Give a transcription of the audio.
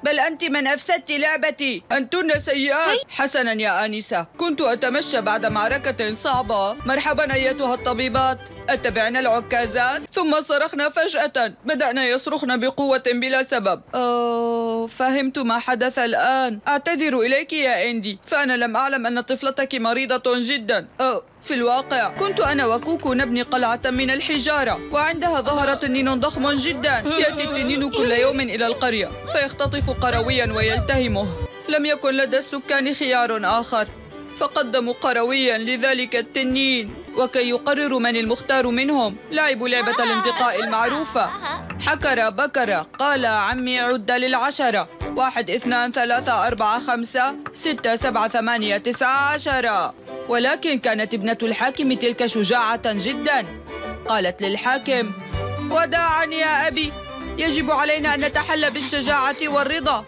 بل أنت من أفسدت لعبتي. أنتن سيئات. حسناً يا آنسة، كنت أتمشى بعد معركة صعبة. مرحباً أيتها الطبيبات، أتبعنا العكازات. ثم صرخنا فجأة، بدأنا يصرخن بقوة بلا سبب. فهمت ما حدث الآن. أعتذر إليك يا إندي، فأنا لم أعلم أن طفلتك مريضة جدا. في الواقع كنت أنا وكوكو نبني قلعة من الحجارة، وعندها ظهر تنين ضخم جدا. يأتي التنين كل يوم إلى القرية فيختطف قرويا ويلتهمه. لم يكن لدى السكان خيار آخر، فقدموا قرويا لذلك التنين، وكي يقرروا من المختار منهم لعبوا لعبة الانتقاء المعروفة. حكر بكر قال عمي عد لل10: 1 2 3 4 5 6 7 8 9 10. ولكن كانت ابنة الحاكم تلك شجاعة جدا. قالت للحاكم: وداعا يا أبي، يجب علينا أن نتحلى بالشجاعة والرضا.